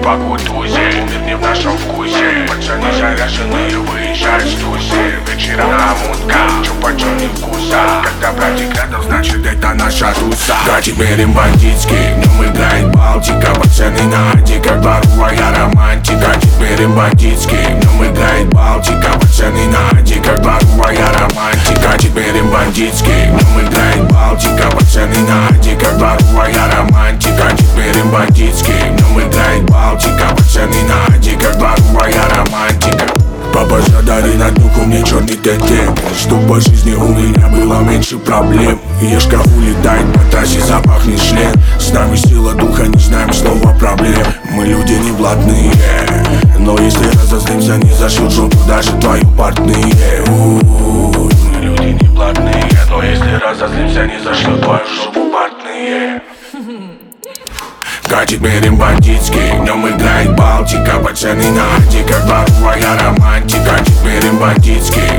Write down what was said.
по кутузе, умер не в нашем вкусе. Пацаны заряженные выезжают с тусы. Вечером на мутка, чё почём не вкуса. Когда братик рядом, значит это наша туса. Да теперь им бандитский, в нем играет Балтика. Пацаны на Ади, как дворовая романтика. Теперь им бандитский, в нем играет Балтика. Пацаны на Ади, как дворовая романтика. Теперь им бандитский, в нем играет Балтика. Пацаны на Ади, как дворовая романтика. Теперь им бандитский, в нем играет Балтика. Пацаны на Ади, как дворовая романтика. Папа задарил на духу мне черный ТТ, чтоб по жизни у меня было меньше проблем. Ешка улетает по трассе, запахнет член. С нами сила духа, не знаем слова проблем. Мы люди не блатные, но если разозлимся, не зашьют жопу даже твою портные. Мы люди не блатные, но если разозлимся, не зашьют твою жопу портные. Теперь им бандитский, в нем играет Балтика. Пацаны на Ади, как дворовая романтика. Теперь им бандитский,